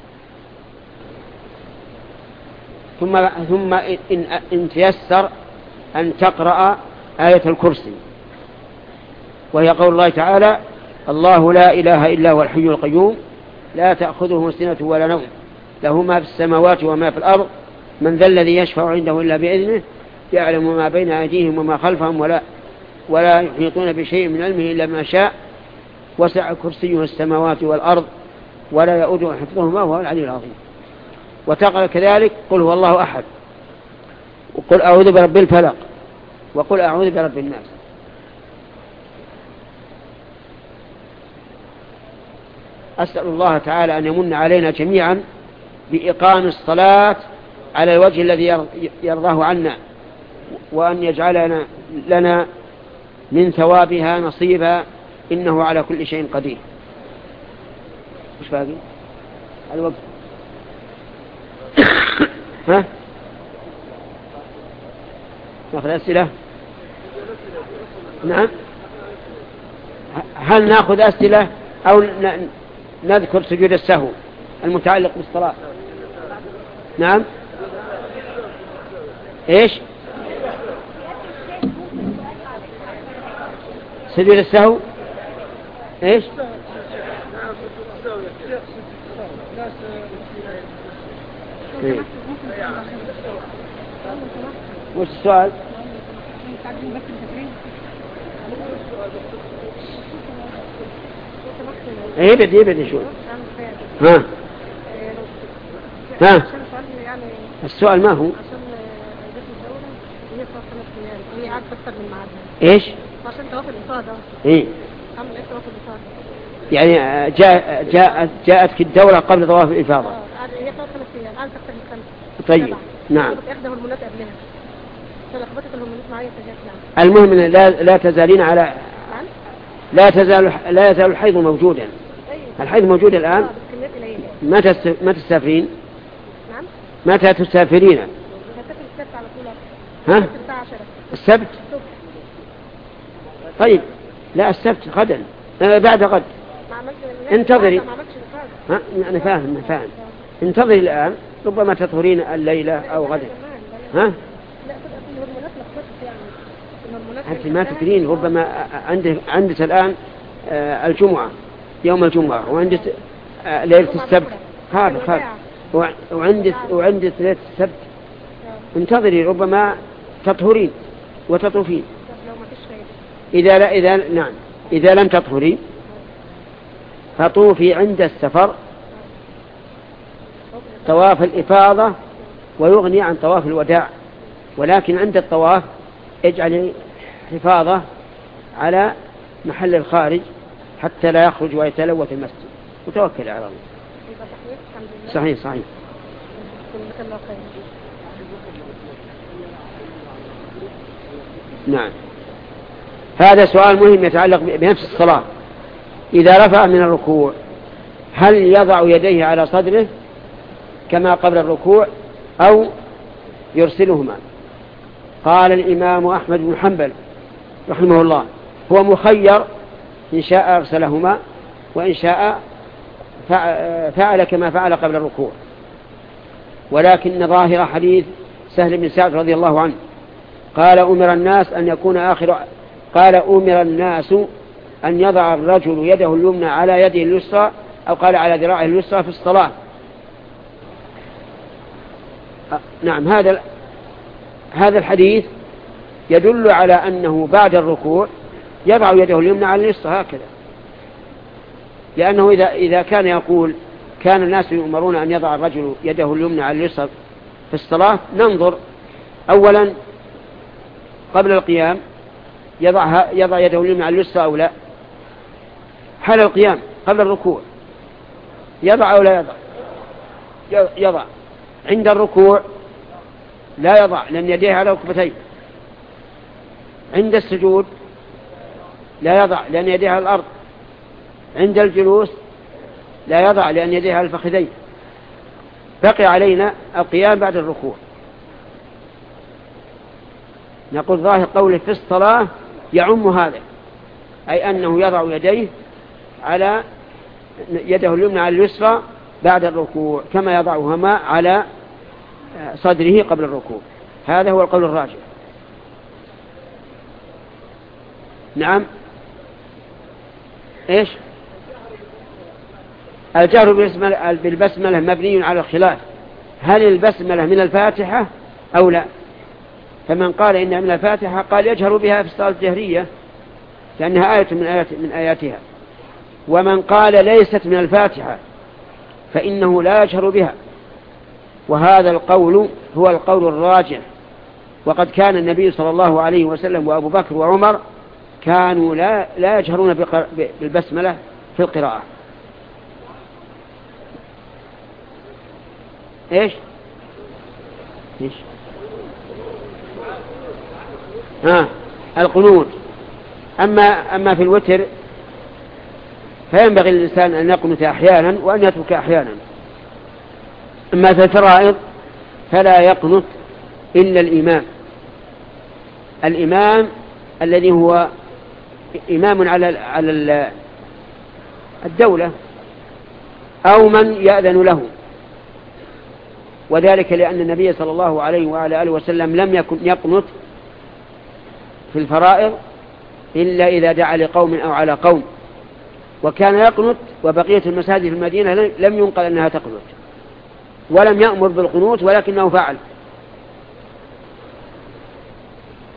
ثم ثم إن, إن تيسر أن تقرأ آية الكرسي، وهي قول الله تعالى: الله لا إله إلا هو الحي القيوم لا تأخذه سنة ولا نوم له ما في السماوات وما في الأرض من ذا الذي يشفع عنده إلا بإذنه يعلم ما بين أيديهم وما خلفهم ولا ولا يحيطون بشيء من علمه إلا ما شاء وسع كرسيه السماوات والأرض ولا يؤوده حفظهما وهو العلي العظيم. وتقرأ كذلك: قل هو الله أحد، وقل أعوذ برب الفلق، وقل أعوذ برب الناس. أسأل الله تعالى أن يمن علينا جميعا بإقام الصلاة على الوجه الذي يرضاه عنا، وأن يجعلنا لنا من ثوابها نصيبا، إنه على كل شيء قدير. مش باقي الوقت؟ ها؟ نأخذ أسئلة؟ نعم. هل نأخذ أسئلة أو نذكر سجود السهو المتعلق بالصلاة؟ نعم. إيش؟ سجود السهو إيش؟ إيه؟ وش السؤال؟ يبد يبد شو ها ها السؤال ما هو ايش عشان توافق الإفادة ايه عمل ايه توافق الإفادة يعني جاء جاءت جاءتك الدورة قبل طواف الإفاضة. اه هي طواف خمس أيام عن أكثر من خمس. طيب نعم. إحدى هرمونات قبلها. فلخبطت الهرمونات معايا تجاهل. المهم إن لا لا تزالين على نعم. لا تزال لا يزال الحيض موجودا. أيوة. الحيض موجود الآن. اه بس كمية قليلة. متى متى تسافرين؟ نعم. متى تسافرين؟ هسافر السبت على طول. ها؟ الساعة عشرة. السبت؟ طيب لا السبت غدا آه بعد غد. انتظري. ها أنا فاهم أنا فاهم. انتظري الآن ربما تطهرين الليلة أو غدا. ها؟ أنت ما تدرين ربما عندك عندك الآن آه الجمعة يوم الجمعة وعندك آه ليلة السبت هذا هذا وعندك وعندك ليلة السبت. انتظري ربما تطهرين وتطوفين. إذا لا إذا نعم إذا لم تطهري فطوفي عند السفر طواف الإفاضة ويغني عن طواف الوداع، ولكن عند الطواف اجعلي حفاظة على محل الخارج حتى لا يخرج ويتلوث المسجد وتوكل على الله. صحيح صحيح. نعم. هذا سؤال مهم يتعلق بنفس الصلاة. إذا رفع من الركوع هل يضع يديه على صدره كما قبل الركوع أو يرسلهما؟ قال الإمام أحمد بن حنبل رحمه الله هو مخير، إن شاء أرسلهما وإن شاء فعل كما فعل قبل الركوع، ولكن ظاهر حديث سهل بن سعد رضي الله عنه قال أمر الناس أن يكون آخر قال أمر الناس أن يضع الرجل يده اليمنى على يده اليسرى أو قال على ذراعه اليسرى في الصلاة. نعم. هذا هذا الحديث يدل على أنه بعد الركوع يضع يده اليمنى على اليسرى هكذا، لأنه إذا إذا كان يقول كان الناس يؤمرون أن يضع الرجل يده اليمنى على اليسرى في الصلاة، ننظر أولا قبل القيام يضع يضع يده اليمنى على اليسرى أو لا، حال القيام قبل الركوع يضع أو لا يضع يضع عند الركوع لا يضع لأن يديه على ركبتيه، عند السجود لا يضع لأن يديه على الأرض، عند الجلوس لا يضع لأن يديه على الفخذين. بقي علينا القيام بعد الركوع. نقول ظاهر قوله في الصلاة يعم هذا، أي أنه يضع يديه على يده اليمنى على اليسرى بعد الركوع كما يضعهما على صدره قبل الركوع. هذا هو القول الراجح. نعم. إيش الجهر بالبسملة مبني على الخلاف، هل البسملة من الفاتحة أو لا؟ فمن قال إنها من الفاتحة قال يجهر بها في الصلاة الجهرية لأنها آية من, آيات من آياتها، ومن قال ليست من الفاتحة فإنه لا يجهر بها، وهذا القول هو القول الراجح. وقد كان النبي صلى الله عليه وسلم وأبو بكر وعمر كانوا لا, لا يجهرون بالبسملة في القراءة. إيش إيش ها القنوت. أما أما في الوتر فينبغي للإنسان أن يقنت أحيانا وأن يترك أحيانا. أما في الفرائض فلا يقنت إلا الإمام الإمام الذي هو إمام على على الدولة أو من يأذن له، وذلك لأن النبي صلى الله عليه وعلى آله وسلم لم يكن يقنت في الفرائض إلا إذا دعا لقوم أو على قوم، وكان يقنت وبقية المساجد في المدينة لم ينقل أنها تقنت ولم يأمر بالقنوت ولكنه فعل.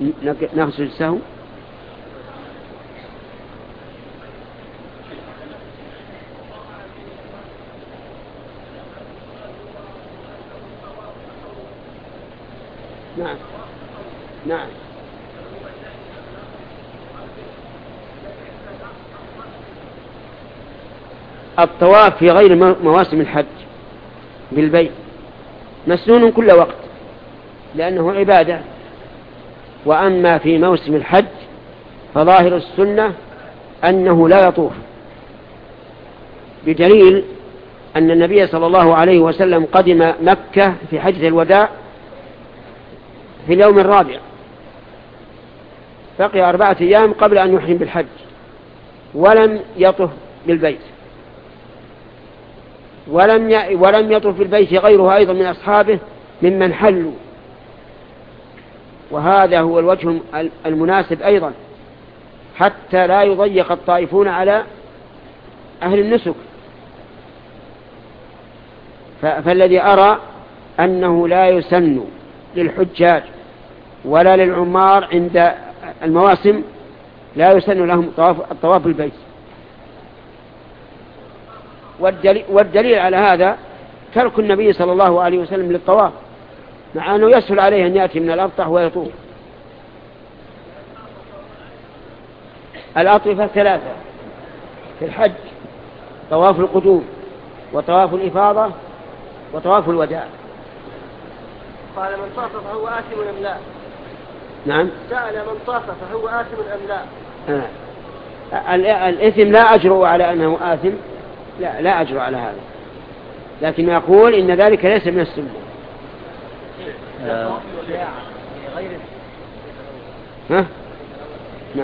نغسل السهو. نعم نعم. الطواف في غير مواسم الحج بالبيت مسنون كل وقت لأنه عبادة، وأما في موسم الحج فظاهر السنة أنه لا يطوف، بدليل أن النبي صلى الله عليه وسلم قدم مكة في حجة الوداع في اليوم الرابع، بقي أربعة أيام قبل أن يحرم بالحج ولم يطف بالبيت، ولم ي... ولم يطف بالبيت غيره أيضا من أصحابه ممن حلوا، وهذا هو الوجه المناسب أيضا حتى لا يضيق الطائفون على أهل النسك. ف... فالذي أرى أنه لا يسن للحجاج ولا للعمار عند المواسم لا يسن لهم الطواف بالبيت. والدليل, والدليل على هذا ترك النبي صلى الله عليه وسلم للطواف، مع أنه يسهل عليه أن يأتي من الأبطح ويطوف. الأطرفة ثلاثة في الحج: طواف القدوم وطواف الإفاضة وطواف الوداع. قال من طاف فهو آثم أم لا؟ نعم. سأل من طاف فهو آثم أم لا؟ آه. الإثم لا أجرؤ على أنه آثم، لا لا أجرؤ على هذا، لكن يقول إن ذلك ليس من السنة. آه. ها؟ نعم.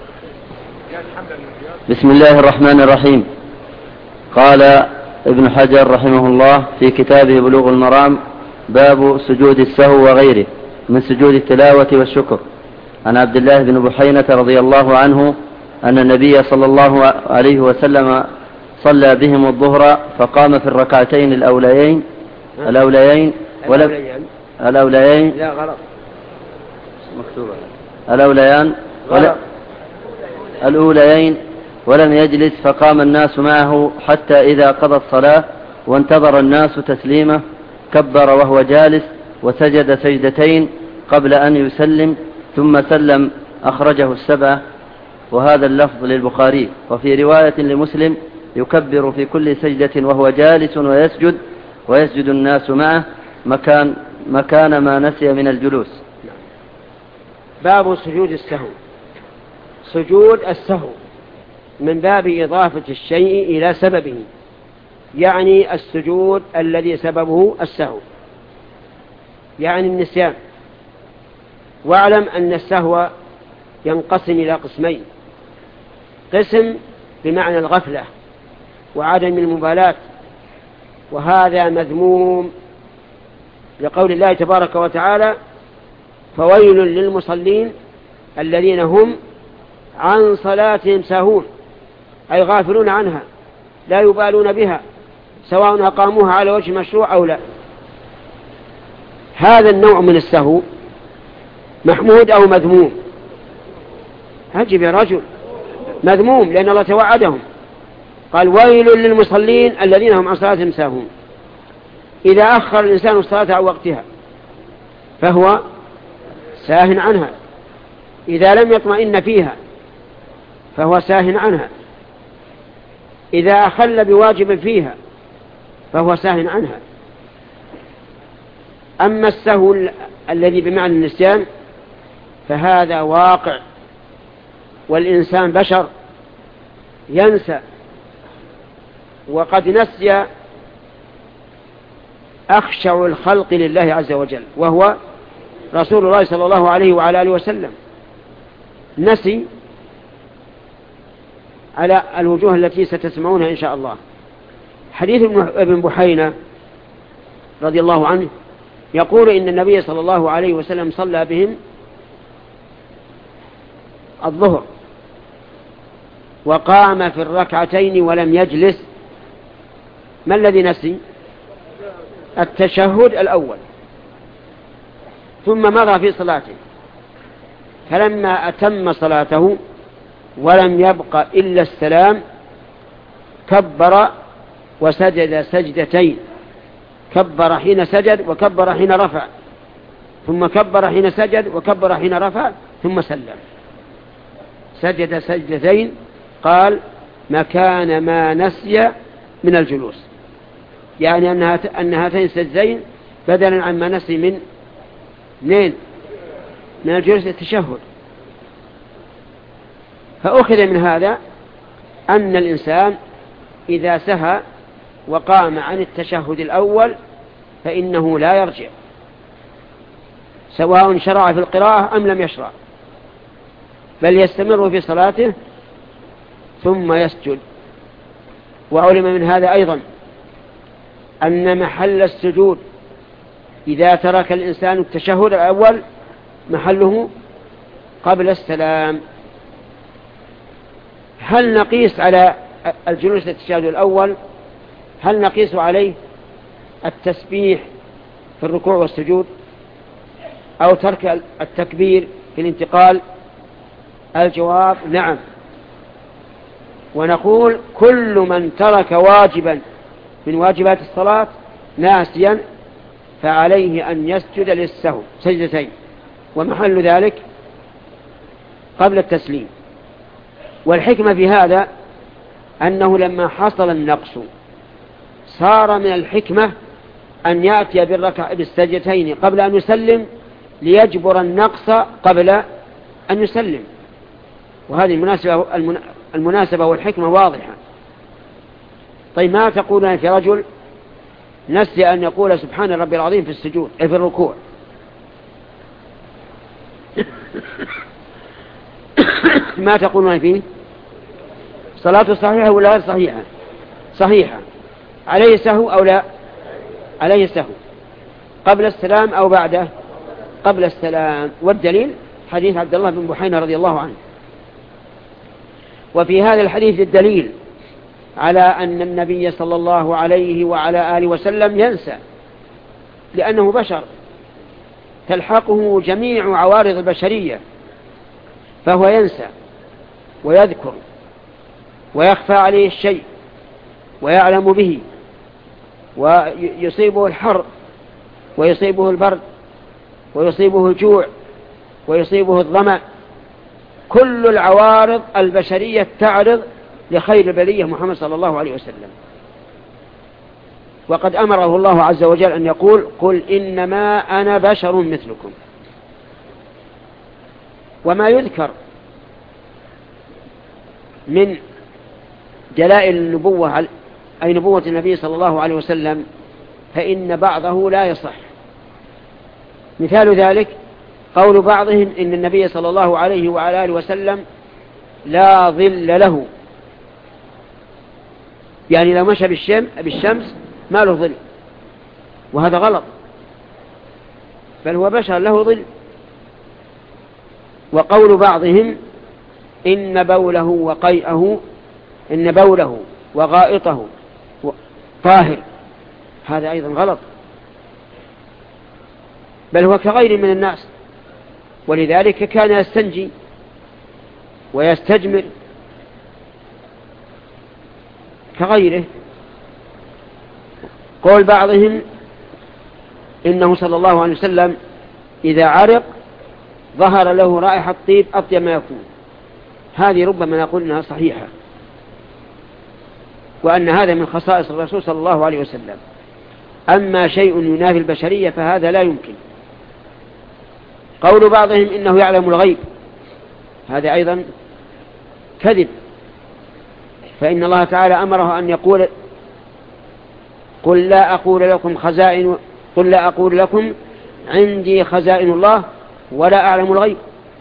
بسم الله الرحمن الرحيم. قال ابن حجر رحمه الله في كتابه بلوغ المرام: باب سجود السهو وغيره من سجود التلاوة والشكر. عن عبد الله بن بحينة رضي الله عنه أن النبي صلى الله عليه وسلم صلى بهم الظهر فقام في الركعتين الأوليين الأوليين ولم الأوليين لا غلط مكتوبة الأوليان ولا الأوليين ولم يجلس، فقام الناس معه حتى إذا قضى الصلاة وانتظر الناس تسليمه كبر وهو جالس وسجد سجدتين قبل أن يسلم ثم سلم، أخرجه السبعة. وهذا اللفظ للبخاري. وفي رواية لمسلم: يكبر في كل سجدة وهو جالس ويسجد ويسجد الناس معه مكان, مكان ما نسي من الجلوس. باب سجود السهو. سجود السهو من باب إضافة الشيء إلى سببه، يعني السجود الذي سببه السهو، يعني النسيان. واعلم أن السهو ينقسم إلى قسمين: قسم بمعنى الغفلة وعدم المبالاة، وهذا مذموم لقول الله تبارك وتعالى: فويل للمصلين الذين هم عن صلاتهم ساهون، أي غافلون عنها لا يبالون بها سواء أقاموها على وجه مشروع أو لا. هذا النوع من السهو محمود أو مذموم؟ عجب يا رجل، مذموم، لأن الله توعدهم قال: ويل للمصلين الذين هم عن صلاتهم ساهون. إذا أخر الإنسان الصلاة عن وقتها فهو ساه عنها، إذا لم يطمئن فيها فهو ساه عنها، إذا أخل بواجب فيها فهو ساه عنها. أما السهو الذي بمعنى النسيان فهذا واقع، والإنسان بشر ينسى، وقد نسي أخشع الخلق لله عز وجل وهو رسول الله صلى الله عليه وعلى آله وسلم، نسي على الوجوه التي ستسمعونها إن شاء الله. حديث ابن بحينة رضي الله عنه يقول إن النبي صلى الله عليه وسلم صلى بهم الظهر وقام في الركعتين ولم يجلس. ما الذي نسي؟ التشهد الأول، ثم مضى في صلاته، فلما أتم صلاته ولم يبق إلا السلام كبر وسجد سجدتين، كبر حين سجد وكبر حين رفع، ثم كبر حين سجد وكبر حين رفع ثم سلم. سجد سجدتين قال مكان ما نسي من الجلوس، يعني أن هاتين السجدتين بدلا عما نسي من منين من الجلوس التشهد. فأخذ من هذا أن الإنسان إذا سهى وقام عن التشهد الأول فإنه لا يرجع، سواء شرع في القراءة أم لم يشرع، بل يستمر في صلاته ثم يسجد. وعلم من هذا أيضا أن محل السجود إذا ترك الإنسان التشهد الأول محله قبل السلام. هل نقيس على الجلوس التشهد الأول، هل نقيس عليه التسبيح في الركوع والسجود أو ترك التكبير في الانتقال؟ الجواب نعم، ونقول كل من ترك واجبا من واجبات الصلاة ناسيا فعليه أن يسجد للسهو سجدتين، ومحل ذلك قبل التسليم. والحكمة في هذا أنه لما حصل النقص صار من الحكمة أن يأتي بالركع بالسجدتين قبل أن يسلم ليجبر النقص قبل أن يسلم. وهذه المناسبة, المناسبة والحكمة واضحة. طيب ما تقولون في رجل نسي أن يقول سبحان ربي العظيم في السجود في الركوع؟ ما تقولون فيه؟ صلاته صحيحة ولا غير صحيحة؟ صحيحة. عليه سهو أو لا؟ عليه سهو. قبل السلام أو بعده؟ قبل السلام. والدليل حديث عبد الله بن بحينة رضي الله عنه. وفي هذا الحديث الدليل على أن النبي صلى الله عليه وعلى آله وسلم ينسى، لأنه بشر تلحقه جميع عوارض البشرية، فهو ينسى ويذكر ويخفى عليه الشيء ويعلم به، ويصيبه الحر ويصيبه البرد ويصيبه الجوع ويصيبه الظمأ. كل العوارض البشرية تعرض لخير البرية محمد صلى الله عليه وسلم. وقد أمره الله عز وجل أن يقول قل إنما أنا بشر مثلكم. وما يذكر من دلائل النبوة أي نبوة النبي صلى الله عليه وسلم فإن بعضه لا يصح. مثال ذلك قول بعضهم إن النبي صلى الله عليه وعلى آله وسلم لا ظل له، يعني لو مشى بالشمس ما له ظل، وهذا غلط، بل هو بشر له ظل. وقول بعضهم إن بوله وقيئه إن بوله وغائطه طاهر، هذا أيضا غلط، بل هو كغير من الناس، ولذلك كان يستنجي ويستجمر كغيره. قول بعضهم إنه صلى الله عليه وسلم إذا عرق ظهر له رائحة طيب أطيب ما يكون، هذه ربما نقول إنها صحيحة، وأن هذا من خصائص الرسول صلى الله عليه وسلم. أما شيء ينافي البشرية فهذا لا يمكن. قول بعضهم إنه يعلم الغيب، هذا أيضا كذب، فإن الله تعالى أمره أن يقول قل لا أقول لكم خزائن قل لا أقول لكم عندي خزائن الله ولا أعلم الغيب.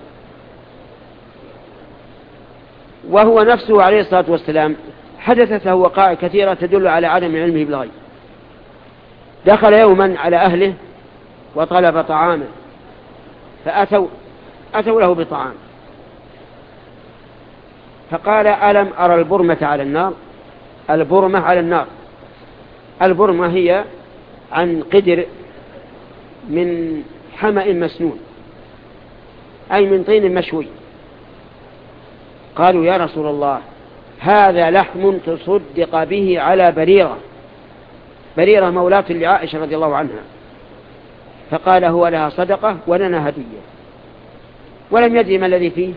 وهو نفسه عليه الصلاة والسلام حدثت له وقائع كثيرة تدل على عدم علمه بالغيب. دخل يوما على أهله وطلب طعاما، فأتوا أتوا له بطعام، فقال ألم أرى البرمة على النار؟ البرمة على النار، البرمة هي عن قدر من حمأ مسنون، أي من طين مشوي. قالوا يا رسول الله هذا لحم تصدق به على بريرة، بريرة مولاة لعائشة رضي الله عنها. فقال هو لها صدقة ولنا هدية، ولم يدري ما الذي فيه.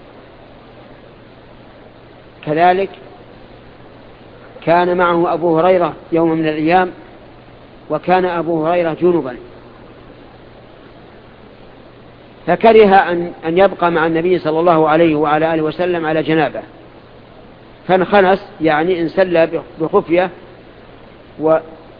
كذلك كان معه أبو هريرة يوم من الأيام، وكان أبو هريرة جنبا، فكره أن يبقى مع النبي صلى الله عليه وعلى آله وسلم على جنابه، فانخنس يعني انسلى بخفية و...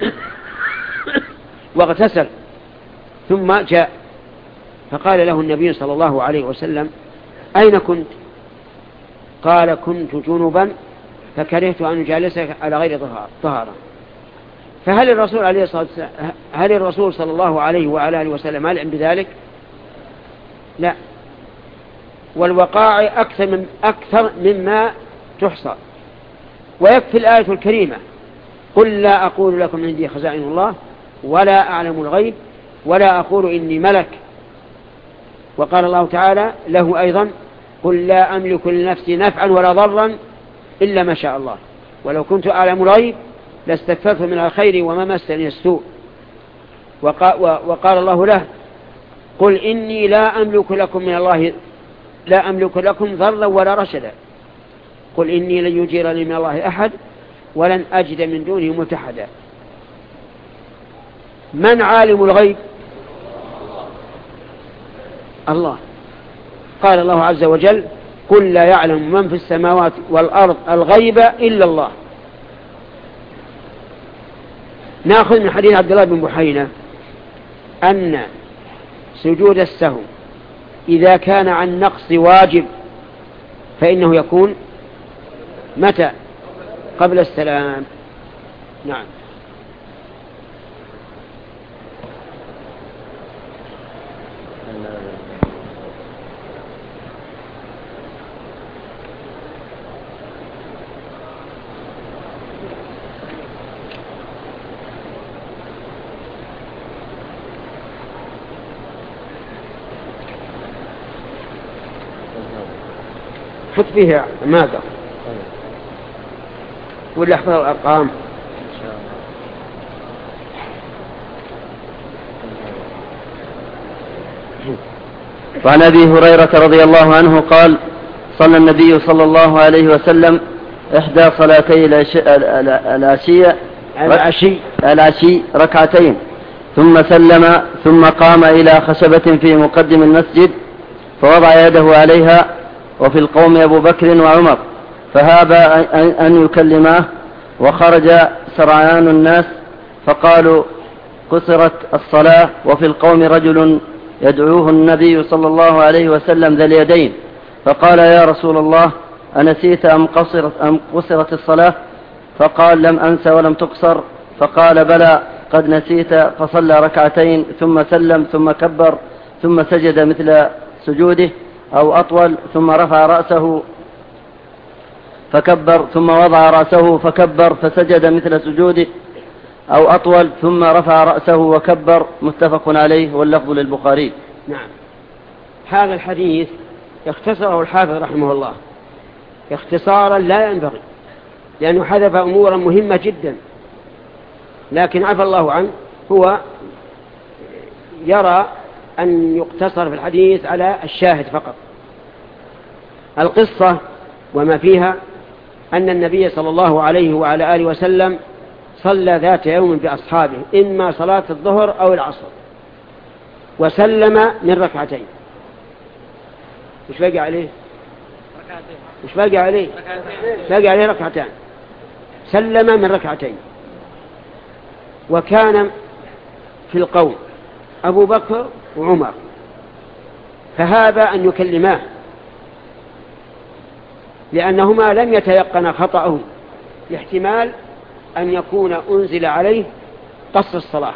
واغتسل، ثم جاء فقال له النبي صلى الله عليه وسلم أين كنت؟ قال كنت جنبا فكرهت أن أجالسك على غير طهارة. فهل الرسول عليه الصلاة والسلام هل الرسول صلى الله عليه وعلى آله وسلم علم بذلك؟ لا، والوقائع أكثر, من أكثر مما تحصى. ويكفي الآية الكريمة قل لا أقول لكم عندي خزائن الله ولا أعلم الغيب ولا أقول إني ملك. وقال الله تعالى له أيضا قل لا أملك لنفسي نفعا ولا ضرا إلا ما شاء الله ولو كنت أعلم الغيب لاستكثرت من الخير وما مسني السوء. وقال الله له قل إني لا أملك لكم من الله لا أملك لكم ضرا ولا رشدا قل إني لن يجيرني من الله أحد ولن أجد من دونه ملتحدا. من عالم الغيب؟ الله. قال الله عز وجل قل لا يعلم من في السماوات والأرض الغيب إلا الله. نأخذ من حديث عبد الله بن بحينة أن سجود السهو إذا كان عن نقص واجب فإنه يكون متى؟ قبل السلام. نعم. حط فيها ماذا ولا احفظ الأرقام. وعن أبي هريرة رضي الله عنه قال صلى النبي صلى الله عليه وسلم إحدى صلاتي العشي العشي العشي ركعتين ثم سلم ثم قام إلى خشبة في مقدم المسجد فوضع يده عليها وفي القوم أبو بكر وعمر فهاب أن يكلماه وخرج سرعان الناس فقالوا قصرت الصلاة وفي القوم رجل يدعوه النبي صلى الله عليه وسلم ذا اليدين فقال يا رسول الله أنسيت أم قصرت, أم قصرت الصلاة؟ فقال لم أنس ولم تقصر. فقال بلى قد نسيت. فصلى ركعتين ثم سلم ثم كبر ثم سجد مثل سجوده أو أطول ثم رفع رأسه فكبر ثم وضع رأسه فكبر فسجد مثل سجوده أو أطول ثم رفع رأسه وكبر. متفق عليه واللفظ للبخاري. نعم. هذا الحديث اختصره الحافظ رحمه الله اختصارا لا ينبغي لأنه حذف أمورا مهمة جدا، لكن عفى الله عنه هو يرى أن يقتصر في الحديث على الشاهد فقط. القصة وما فيها أن النبي صلى الله عليه وعلى آله وسلم صلى ذات يوم بأصحابه إما صلاة الظهر أو العصر وسلم من ركعتين. مش باقي عليه مش باقي عليه باقي عليه ركعتان. سلم من ركعتين وكان في القوم أبو بكر وعمر فهاب أن يكلماه لأنهما لم يتيقن خطأه لاحتمال أن يكون أنزل عليه قصر الصلاة.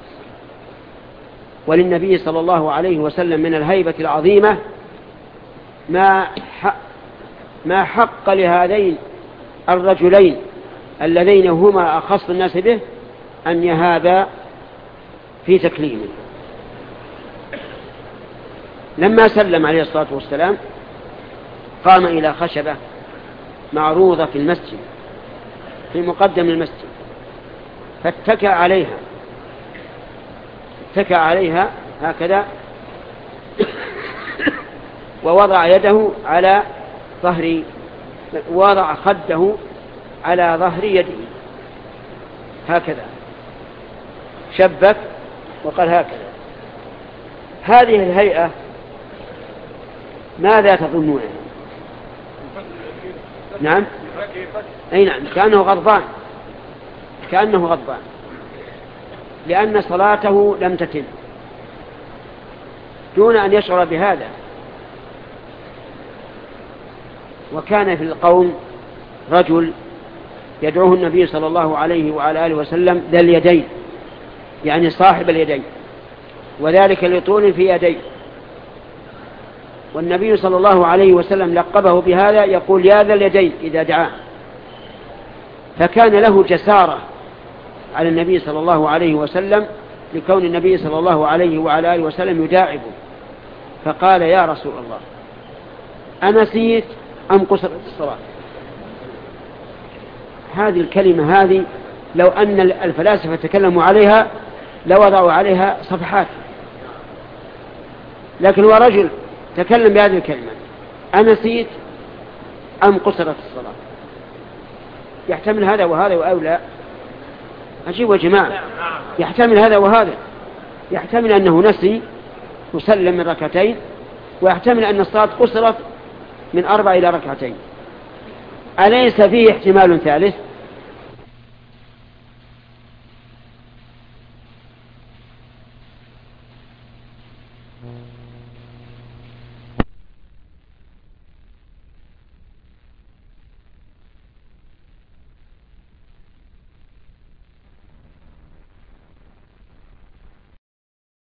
وللنبي صلى الله عليه وسلم من الهيبة العظيمة ما حق, ما حق لهذين الرجلين اللذين هما أخص الناس به أن يهابا في تكليمه. لما سلم عليه الصلاة والسلام قام إلى خشبة معروضة في المسجد في مقدم المسجد فاتكأ عليها واتكى عليها هكذا ووضع يده على ظهر وضع خده على ظهر يده هكذا، شبك وقال هكذا. هذه الهيئة ماذا تظنون؟ نعم أي نعم، كأنه غضبان، كأنه غضبان، لأن صلاته لم تتم دون أن يشعر بهذا. وكان في القوم رجل يدعوه النبي صلى الله عليه وعلى آله وسلم ذا اليدين، يعني صاحب اليدين، وذلك لطول في يديه، والنبي صلى الله عليه وسلم لقبه بهذا، يقول يا ذا اليدين إذا دعاه. فكان له جسارة على النبي صلى الله عليه وسلم لكون النبي صلى الله عليه وعلى آله وسلم يداعبه، فقال يا رسول الله أنسيت أم قصرت الصلاة؟ هذه الكلمة هذه لو أن الفلاسفة تكلموا عليها لوضعوا عليها صفحات، لكن هو رجل تكلم بهذه الكلمة أنسيت أم قصرت الصلاة، يحتمل هذا وهذا أو لا؟ عجيب يا جماعة، يحتمل هذا وهذا، يحتمل أنه نسي وسلم من ركعتين، ويحتمل أن الصلاة قصرت من أربع إلى ركعتين. أليس فيه احتمال ثالث؟